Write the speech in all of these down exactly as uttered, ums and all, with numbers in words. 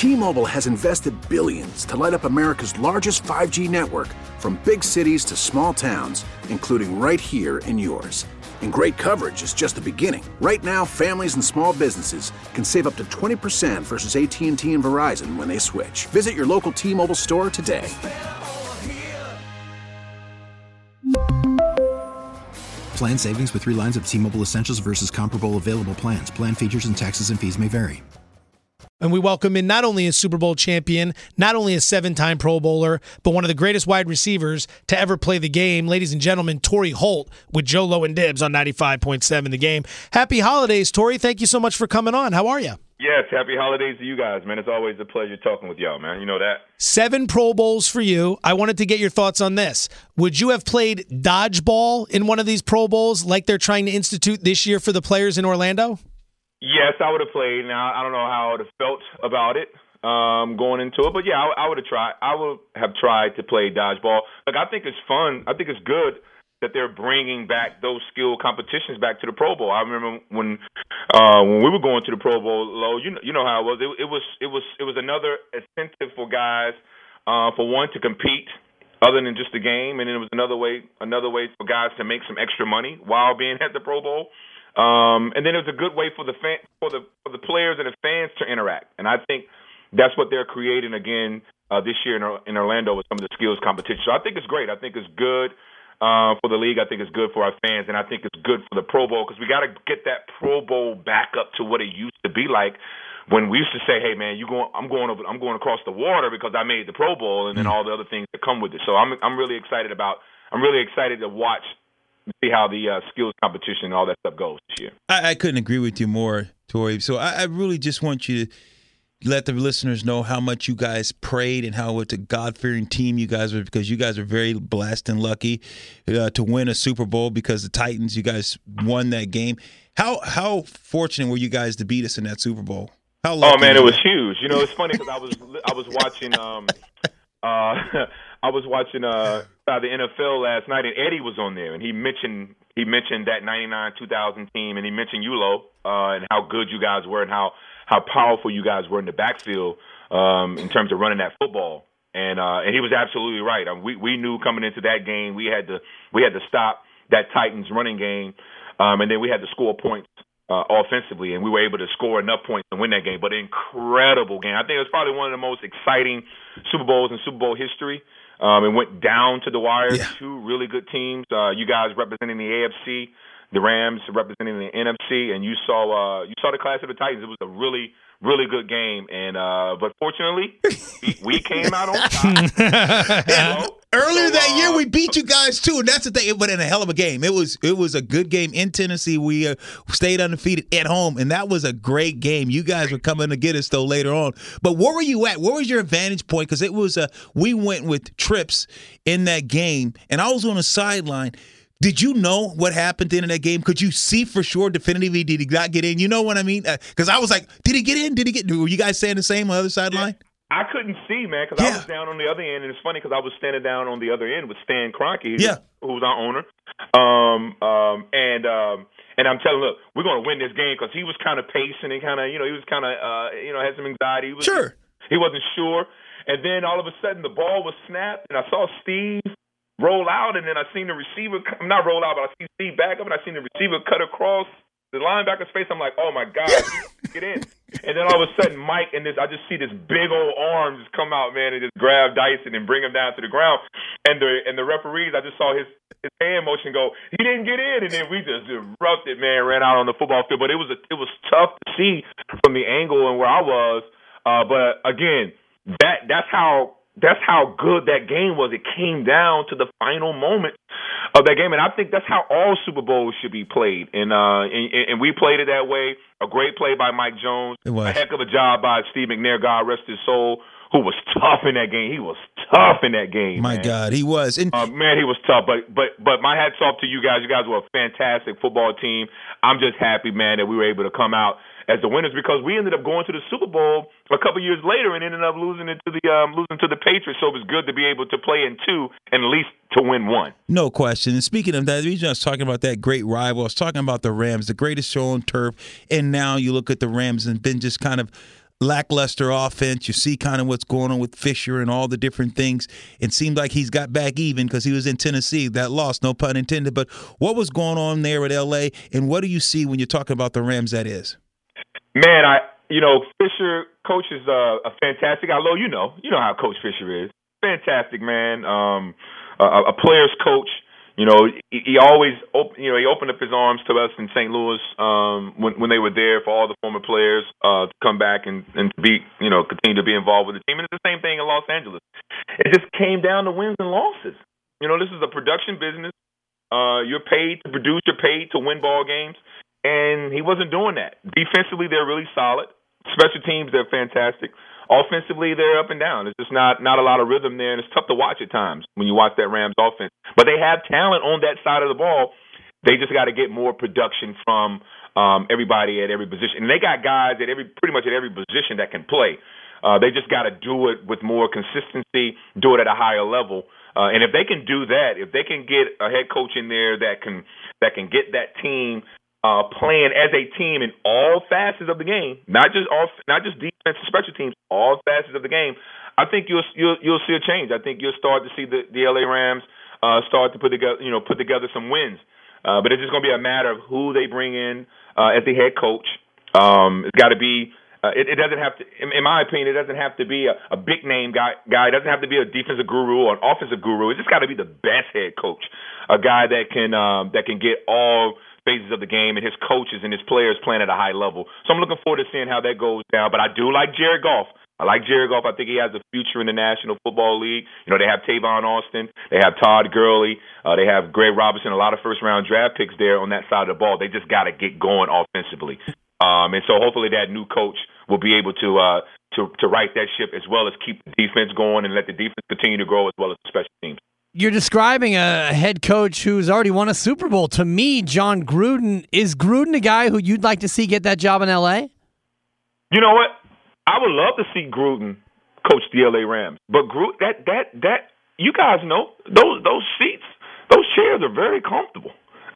T-Mobile has invested billions to light up America's largest five G network, from big cities to small towns, including right here in yours. And great coverage is just the beginning. Right now, families and small businesses can save up to twenty percent versus A T and T and Verizon when they switch. Visit your local T-Mobile store today. Plan savings with three lines of T-Mobile Essentials versus comparable available plans. Plan features and taxes and fees may vary. And we welcome in not only a Super Bowl champion, not only a seven-time Pro Bowler, but one of the greatest wide receivers to ever play the game. Ladies and gentlemen, Torry Holt with Joe Low and Dibs on ninety-five point seven The Game. Happy holidays, Torry. Thank you so much for coming on. How are you? Yes, happy holidays to you guys, man. It's always a pleasure talking with y'all, man. You know that. Seven Pro Bowls for you. I wanted to get your thoughts on this. Would you have played dodgeball in one of these Pro Bowls like they're trying to institute this year for the players in Orlando? Yes, I would have played. Now, I don't know how I would have felt about it um, going into it, but yeah, I, I would have tried. I would have tried to play dodgeball. Like, I think it's fun. I think it's good that they're bringing back those skill competitions back to the Pro Bowl. I remember when uh, when we were going to the Pro Bowl, Lo, you know, you know how it was. It, it was it was it was another incentive for guys, uh, for one, to compete other than just the game, and then it was another way another way for guys to make some extra money while being at the Pro Bowl. Um, and then it was a good way for the fan, for the for the players and the fans to interact. And I think that's what they're creating again uh, this year in, in Orlando with some of the skills competition. So I think it's great. I think it's good uh, for the league. I think it's good for our fans, and I think it's good for the Pro Bowl because we got to get that Pro Bowl back up to what it used to be like when we used to say, "Hey, man, you going? I'm going over. I'm going across the water because I made the Pro Bowl," and then all the other things that come with it. So I'm I'm really excited about. I'm really excited to watch. See how the uh, skills competition and all that stuff goes this year. I, I couldn't agree with you more, Torry. So I, I really just want you to let the listeners know how much you guys prayed and how it's a God-fearing team you guys were, because you guys are very blessed and lucky uh, to win a Super Bowl because the Titans, you guys won that game. How how fortunate were you guys to beat us in that Super Bowl? How lucky oh, man, it was you? huge. You know, it's funny because I was I was watching um, uh, I was watching uh, the N F L last night, and Eddie was on there, and he mentioned he mentioned that ninety-nine two thousand team, and he mentioned you, Lo, uh, and how good you guys were and how, how powerful you guys were in the backfield um, in terms of running that football. And uh, and he was absolutely right. I mean, we we knew coming into that game we had to we had to stop that Titans running game, um, and then we had to score points uh, offensively, and we were able to score enough points to win that game. But an incredible game. I think it was probably one of the most exciting Super Bowls in Super Bowl history. Um, it went down to the wire. Yeah. Two really good teams. Uh, you guys representing the A F C, the Rams representing the N F C, and you saw uh, you saw the class of the Titans. It was a really, really good game. And uh, but fortunately, we, we came out on top. yeah. Earlier so, that uh, year, we beat you guys too, and that's the thing. But in a hell of a game, it was it was a good game in Tennessee. We uh, stayed undefeated at home, and that was a great game. You guys were coming to get us though later on. But where were you at? Where was your vantage point? Because it was a we went with trips in that game, and I was on the sideline. Did you know what happened in that game? Could you see for sure, definitively, did he not get in? You know what I mean? Because uh, I was like, did he get in? Did he get? Were you guys saying the same on the other sideline? Yeah. I couldn't see, man, because yeah. I was down on the other end, and it's funny because I was standing down on the other end with Stan Kroenke, yeah. who was our owner, um, um, and um, and I'm telling, look, we're going to win this game because he was kind of pacing and kind of, you know, he was kind of, uh, you know, had some anxiety. He was, sure, he wasn't sure, and then all of a sudden the ball was snapped, and I saw Steve roll out, and then I seen the receiver, not roll out, but I see Steve back up, and I seen the receiver cut across the linebacker's face. I'm like, oh my God, get in. And then all of a sudden, Mike and this, I just see this big old arm just come out, man, and just grab Dyson and bring him down to the ground. And the and the referees, I just saw his, his hand motion go, he didn't get in. And then we just erupted, man, ran out on the football field. But it was a, it was tough to see from the angle and where I was. Uh, but again, that that's how that's how good that game was. It came down to the final moment of that game, and I think that's how all Super Bowls should be played. And uh, and, and we played it that way. A great play by Mike Jones. It was. A heck of a job by Steve McNair, God rest his soul, who was tough in that game. He was tough in that game. My man. God, he was. And uh, man, he was tough. But but but my hats off to you guys. You guys were a fantastic football team. I'm just happy, man, that we were able to come out as the winners because we ended up going to the Super Bowl a couple years later and ended up losing it to the um, losing to the Patriots. So it was good to be able to play in two and at least to win one. No question. And speaking of that, the reason I was talking about that great rival, I was talking about the Rams, the greatest show on turf. And now you look at the Rams and been just kind of lackluster offense. You see kind of what's going on with Fisher and all the different things. It seemed like he's got back even because he was in Tennessee. That loss, no pun intended. But what was going on there at L A, and what do you see when you're talking about the Rams, that is? Man, I you know, Fisher, coach is uh, a fantastic. Although you know, you know how Coach Fisher is. Fantastic, man. Um, a, a player's coach. You know, he, he always, op- you know, he opened up his arms to us in Saint Louis um, when when they were there for all the former players uh, to come back and and be, you know, continue to be involved with the team. And it's the same thing in Los Angeles. It just came down to wins and losses. You know, this is a production business. Uh, you're paid to produce. You're paid to win ball games, and he wasn't doing that. Defensively, they're really solid. Special teams, they're fantastic. Offensively, they're up and down. It's just not not a lot of rhythm there, and it's tough to watch at times when you watch that Rams offense. But they have talent on that side of the ball. They just got to get more production from um, everybody at every position. And they got guys at every pretty much at every position that can play. Uh, they just got to do it with more consistency, do it at a higher level. Uh, and if they can do that, if they can get a head coach in there that can that can get that team Uh, playing as a team in all facets of the game, not just off, not just defense and special teams, all facets of the game, I think you'll you'll, you'll see a change. I think you'll start to see the, the L A Rams uh, start to put together, you know, put together some wins. Uh, but it's just going to be a matter of who they bring in uh, as the head coach. Um, it's got to be. Uh, it, it doesn't have to, in, in my opinion, it doesn't have to be a, a big name guy. Guy it doesn't have to be a defensive guru or an offensive guru. It's just got to be the best head coach, a guy that can um, that can get all phases of the game and his coaches and his players playing at a high level. So I'm looking forward to seeing how that goes down. But I do like Jared Goff. I like Jared Goff. I think he has a future in the National Football League. You know, they have Tavon Austin. They have Todd Gurley. Uh, they have Greg Robinson, a lot of first-round draft picks there on that side of the ball. They just got to get going offensively. Um, and so hopefully that new coach will be able to, uh, to, to right that ship as well as keep the defense going and let the defense continue to grow as well as the special teams. You're describing a head coach who's already won a Super Bowl. To me, John Gruden, is Gruden a guy who you'd like to see get that job in L A? You know what? I would love to see Gruden coach the L A Rams. But Gruden, that that that you guys know those those seats, those chairs are very comfortable.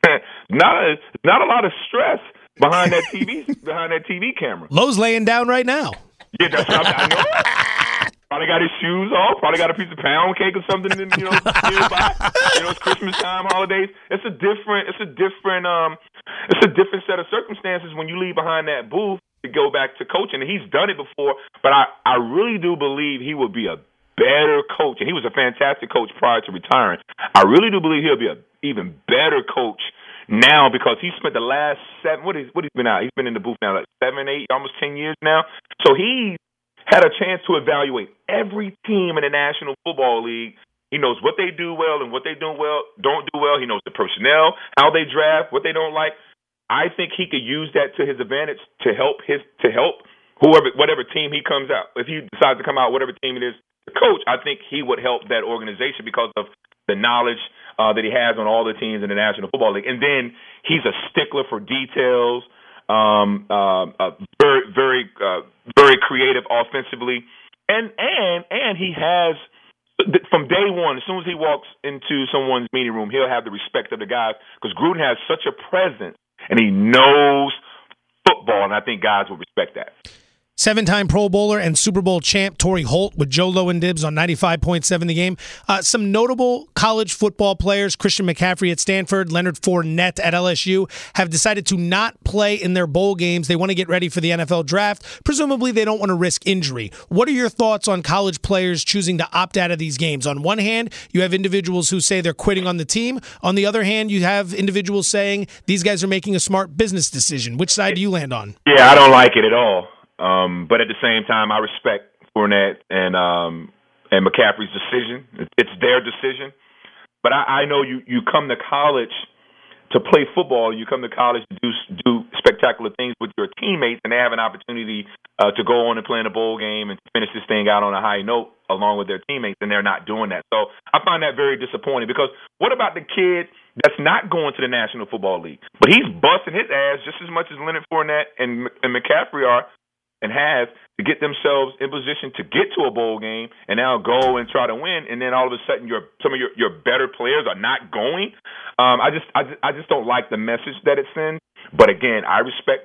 not a, not a lot of stress behind that T V behind that T V camera. Lowe's laying down right now. Yeah, that's what I, I know. Probably got his shoes off. Probably got a piece of pound cake or something, in, you know, nearby. You know, it's Christmas time, holidays. It's a different. It's a different. Um, it's a different set of circumstances when you leave behind that booth to go back to coaching. And he's done it before, but I, I really do believe he would be a better coach. And he was a fantastic coach prior to retiring. I really do believe he'll be an even better coach now because he spent the last seven. What is what he's been out? He's been in the booth now like seven, eight, almost ten years now. So he had a chance to evaluate every team in the National Football League. He knows what they do well and what they do well, don't do well. He knows the personnel, how they draft, what they don't like. I think he could use that to his advantage to help his to help whoever whatever team he comes out. If he decides to come out, whatever team it is, the coach, I think he would help that organization because of the knowledge uh, that he has on all the teams in the National Football League. And then he's a stickler for details. Um, uh, uh, very, very, uh, very creative offensively, and and and he has from day one. As soon as he walks into someone's meeting room, he'll have the respect of the guys because Gruden has such a presence and he knows football, and I think guys will respect that. Seven-time Pro Bowler and Super Bowl champ Torrey Holt with Joe Low and Dibs on ninety-five point seven The Game. Uh, some notable college football players, Christian McCaffrey at Stanford, Leonard Fournette at L S U, have decided to not play in their bowl games. They want to get ready for the N F L draft. Presumably, they don't want to risk injury. What are your thoughts on college players choosing to opt out of these games? On one hand, you have individuals who say they're quitting on the team. On the other hand, you have individuals saying these guys are making a smart business decision. Which side do you land on? Yeah, I don't like it at all. Um, but at the same time, I respect Fournette and um, and McCaffrey's decision. It's their decision. But I, I know you, you come to college to play football. You come to college to do do spectacular things with your teammates, and they have an opportunity uh, to go on and play in a bowl game and finish this thing out on a high note along with their teammates, and they're not doing that. So I find that very disappointing because what about the kid that's not going to the National Football League, but he's busting his ass just as much as Leonard Fournette and, and McCaffrey are, and have to get themselves in position to get to a bowl game and now go and try to win, and then all of a sudden your some of your, your better players are not going. Um, I just I just I just don't like the message that it sends. But again, I respect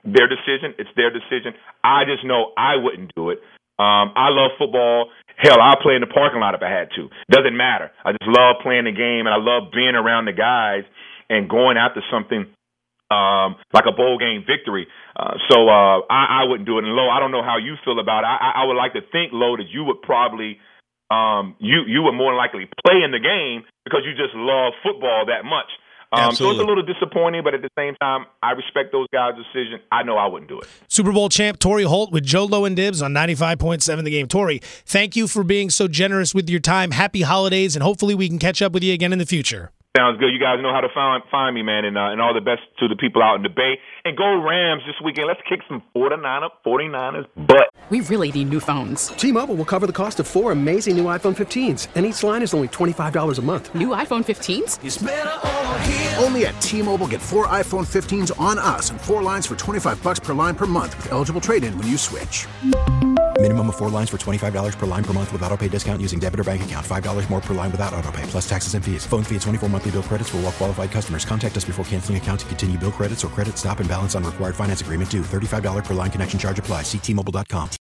their decision. It's their decision. I just know I wouldn't do it. Um, I love football. Hell, I'll play in the parking lot if I had to. Doesn't matter. I just love playing the game, and I love being around the guys and going after something um, like a bowl game victory. Uh, so uh, I, I wouldn't do it. And, Lo, I don't know how you feel about it. I, I would like to think, Lo, that you would probably um, you, you would more likely play in the game because you just love football that much. Um, so it's a little disappointing, but at the same time, I respect those guys' decision. I know I wouldn't do it. Super Bowl champ Torry Holt with Joe Low and Dibs on ninety-five point seven The Game. Torry, thank you for being so generous with your time. Happy holidays, and hopefully we can catch up with you again in the future. Sounds good. You guys know how to find find me, man, and uh, and all the best to the people out in the Bay. And go Rams this weekend. Let's kick some forty-niners butt. We really need new phones. T-Mobile will cover the cost of four amazing new iPhone fifteens, and each line is only twenty-five dollars a month. New iPhone fifteens? It's better over here. Only at T-Mobile, get four iPhone fifteens on us and four lines for twenty-five bucks per line per month with eligible trade-in when you switch. Minimum of four lines for twenty-five dollars per line per month with autopay discount using debit or bank account. five dollars more per line without autopay, plus taxes and fees. Phone fee at twenty-four monthly bill credits for well-qualified customers. Contact us before canceling account to continue bill credits or credit stop and balance on required finance agreement due. thirty-five dollars per line connection charge applies. See T Mobile dot com.